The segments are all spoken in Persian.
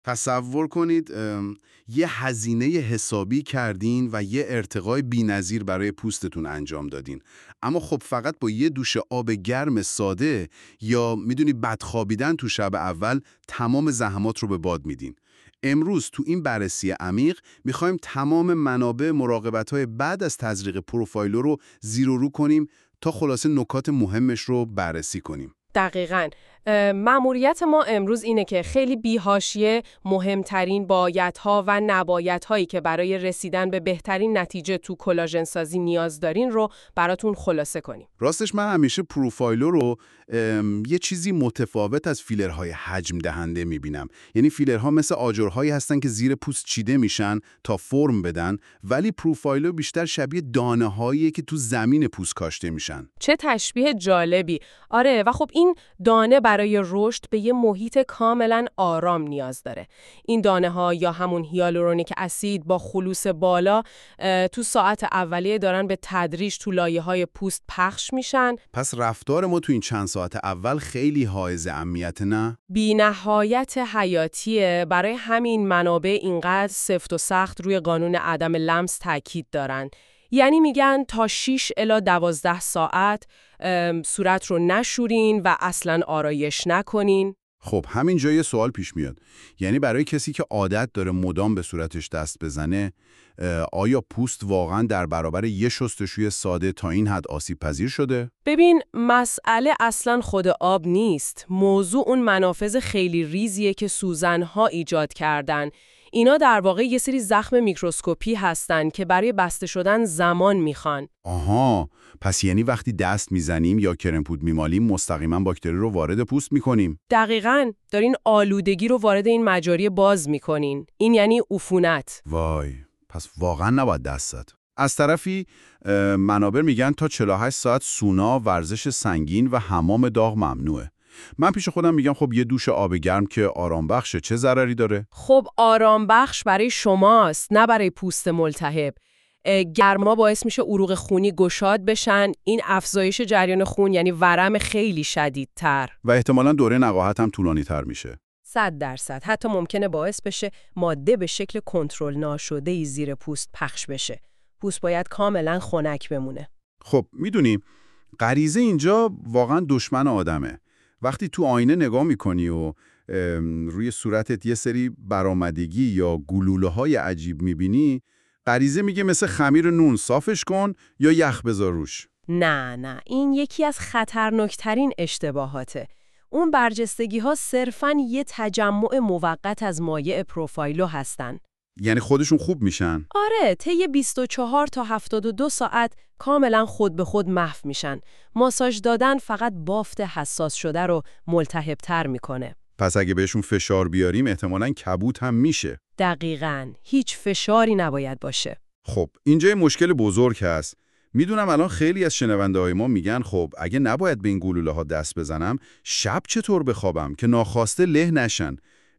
تصور کنید یه هزینه حسابی کردین و یه ارتقای بی‌نظیر برای پوستتون انجام دادین. اما خب فقط با یه دوش آب گرم ساده یا میدونی بدخوابیدن تو شب اول تمام زحمات رو به باد میدین. امروز تو این بررسی عمیق میخوایم تمام منابع مراقبت‌های بعد از تزریق پروفایلو رو زیر و رو کنیم تا خلاصه نکات مهمش رو بررسی کنیم. دقیقاً. مأموریت ما امروز اینه که خیلی بی‌حاشیه مهمترین بایدها و نبایدهایی که برای رسیدن به بهترین نتیجه تو کلاژن سازی نیاز دارین رو براتون خلاصه کنیم. راستش من همیشه پروفایلو رو یه چیزی متفاوت از فیلرهای حجم دهنده میبینم. یعنی فیلرها مثل آجرهایی هستن که زیر پوست چیده میشن تا فرم بدن، ولی پروفایلو بیشتر شبیه دانه‌هاییه که تو زمین پوست کاشته میشن. چه تشبیه جالبی. آره، و خب این دانه برای رشد به یه محیط کاملا آرام نیاز داره. این دانه ها یا همون هیالورونیک اسید با خلوص بالا تو ساعت اولیه دارن به تدریج تو لایه‌های پوست پخش میشن. پس رفتار ما تو این چند ساعت اول خیلی حائز اهمیت، نه؟ بی‌نهایت حیاتیه. برای همین منابع اینقدر سفت و سخت روی قانون عدم لمس تاکید دارن. یعنی میگن تا 6 الی 12 ساعت صورت رو نشورین و اصلاً آرایش نکنین. خب همین جا یه سوال پیش میاد. یعنی برای کسی که عادت داره مدام به صورتش دست بزنه، آیا پوست واقعاً در برابر یه شستشوی ساده تا این حد آسیب پذیر شده؟ ببین، مسئله اصلاً خود آب نیست. موضوع اون منافذ خیلی ریزیه که سوزن‌ها ایجاد کردن. اینا در واقع یه سری زخم میکروسکوپی هستن که برای بسته شدن زمان میخوان. آها، پس یعنی وقتی دست میزنیم یا کرم پود میمالیم مستقیما باکتری رو وارد پوست میکنیم؟ دقیقاً، دارین آلودگی رو وارد این مجاری باز میکنین. این یعنی عفونت. وای، پس واقعا نباید دست زد. از طرفی منابع میگن تا 48 ساعت سونا، ورزش سنگین و حمام داغ ممنوعه. من پیش خودم میگم خب یه دوش آب گرم که آرام بخشه، چه ضرری داره؟ خب آرام بخش برای شماست، نه برای پوست ملتهب. گرما باعث میشه عروق خونی گشاد بشن. این افزایش جریان خون یعنی ورم خیلی شدیدتر و احتمالاً دوره نقاهت هم طولانی تر میشه. 100%. حتی ممکنه باعث بشه ماده به شکل کنترل ناشده‌ای زیر پوست پخش بشه. پوست باید کاملا خنک بمونه. خب میدونی غریزه اینجا واقعا دشمن آدمه. وقتی تو آینه نگاه میکنی و روی صورتت یه سری برآمدگی یا گلوله‌های عجیب میبینی، غریزه میگه مثل خمیر نون صافش کن یا یخ بذار روش. نه، این یکی از خطرناکترین اشتباهاته. اون برجستگی‌ها صرفاً یه تجمع موقت از مایع پروفایلو هستن. یعنی خودشون خوب میشن؟ آره، طی 24 تا 72 ساعت کاملا خود به خود محو میشن. ماساژ دادن فقط بافت حساس شده رو ملتهب‌تر میکنه. پس اگه بهشون فشار بیاریم احتمالاً کبود هم میشه. دقیقاً، هیچ فشاری نباید باشه. خب اینجا یه مشکل بزرگ هست. میدونم الان خیلی از شنونده‌های ما میگن خب اگه نباید به این گلوله ها دست بزنم، شب چطور بخوابم که ناخواسته له نشن؟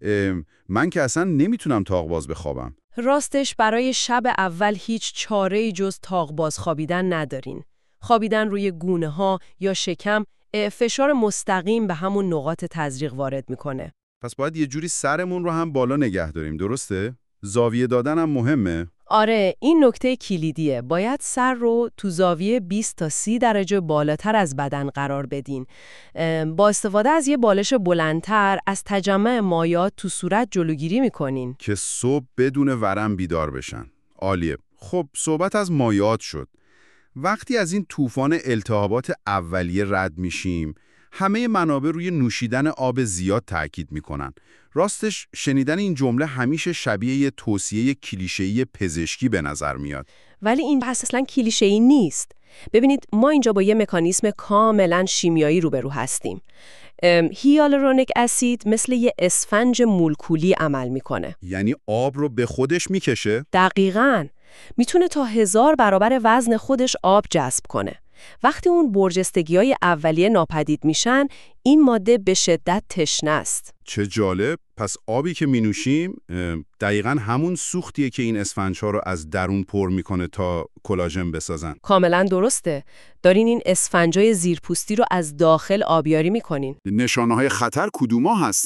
من که اصلا نمیتونم تاق‌باز بخوابم. راستش برای شب اول هیچ چاره‌ای جز تاق‌باز خوابیدن ندارین. خوابیدن روی گونه ها یا شکم فشار مستقیم به همون نقاط تزریق وارد میکنه. پس باید یه جوری سرمون رو هم بالا نگه داریم، درسته؟ زاویه دادن هم مهمه. آره، این نکته کلیدیه. باید سر رو تو زاویه 20 تا 30 درجه بالاتر از بدن قرار بدین. با استفاده از یه بالش بلندتر از تجمع مایعات تو صورت جلوگیری میکنین که صبح بدون ورم بیدار بشن. عالیه. خب صحبت از مایعات شد. وقتی از این طوفان التهابات اولیه رد میشیم، همه منابع روی نوشیدن آب زیاد تاکید میکنن. راستش شنیدن این جمله همیشه شبیه یه توصیه کلیشه‌ای پزشکی به نظر میاد. ولی این بحث اصلا کلیشه‌ای نیست. ببینید، ما اینجا با یه مکانیزم کاملا شیمیایی روبرو هستیم. هیالورونیک اسید مثل یه اسفنج مولکولی عمل میکنه. یعنی آب رو به خودش میکشه؟ دقیقاً. میتونه تا 1000 برابر وزن خودش آب جذب کنه. وقتی اون برجستگی‌های اولیه ناپدید میشن، این ماده به شدت تشنه است. چه جالب. پس آبی که مینوشیم دقیقاً همون سوختیه که این اسفنج‌ها رو از درون پر میکنه تا کلاژن بسازن. کاملا درسته. دارین این اسفنجای زیرپوستی رو از داخل آبیاری میکنین. نشانه‌های خطر کدوما هستن؟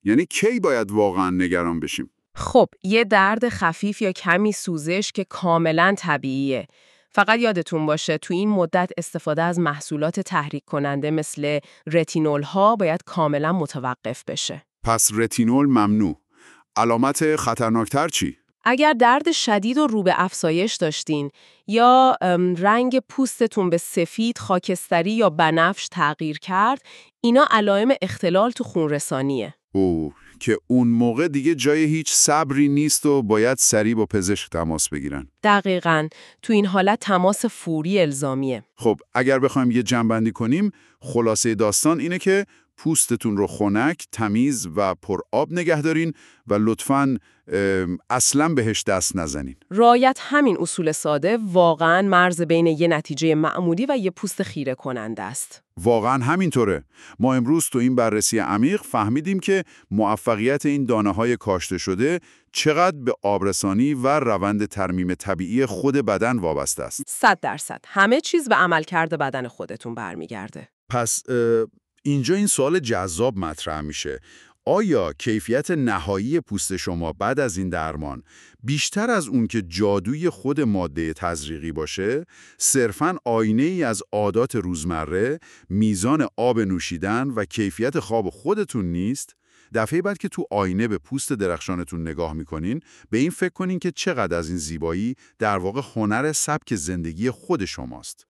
یعنی کی باید واقعا نگران بشیم؟ خب یه درد خفیف یا کمی سوزش که کاملا طبیعیه. فقط یادتون باشه تو این مدت استفاده از محصولات تحریک کننده مثل رتینول ها باید کاملا متوقف بشه. پس رتینول ممنوع. علامت خطرناکتر چی؟ اگر درد شدید و رو به افزایش داشتین یا رنگ پوستتون به سفید، خاکستری یا بنفش تغییر کرد، اینا علائم اختلال تو خونرسانیه. اوه، که اون موقع دیگه جای هیچ صبری نیست و باید سریع با پزشک تماس بگیرن. دقیقاً، تو این حالت تماس فوری الزامیه. خب اگر بخوایم یه جمع‌بندی کنیم، خلاصه داستان اینه که پوستتون رو خنک، تمیز و پر آب نگه دارین و لطفاً اصلاً بهش دست نزنین. رعایت همین اصول ساده واقعاً مرز بین یه نتیجه معمولی و یه پوست خیره کننده است. واقعاً همینطوره. ما امروز تو این بررسی عمیق فهمیدیم که موفقیت این دانه‌های کاشته شده چقدر به آبرسانی و روند ترمیم طبیعی خود بدن وابسته است. 100%. همه چیز به عملکرد بدن خودتون برمیگرده. پس اینجا این سوال جذاب مطرح میشه. آیا کیفیت نهایی پوست شما بعد از این درمان بیشتر از اون که جادوی خود ماده تزریقی باشه، صرفاً آینه‌ای از عادات روزمره، میزان آب نوشیدن و کیفیت خواب خودتون نیست؟ دفعه بعد که تو آینه به پوست درخشانتون نگاه میکنین، به این فکر کنین که چقدر از این زیبایی در واقع هنر سبک زندگی خود شماست.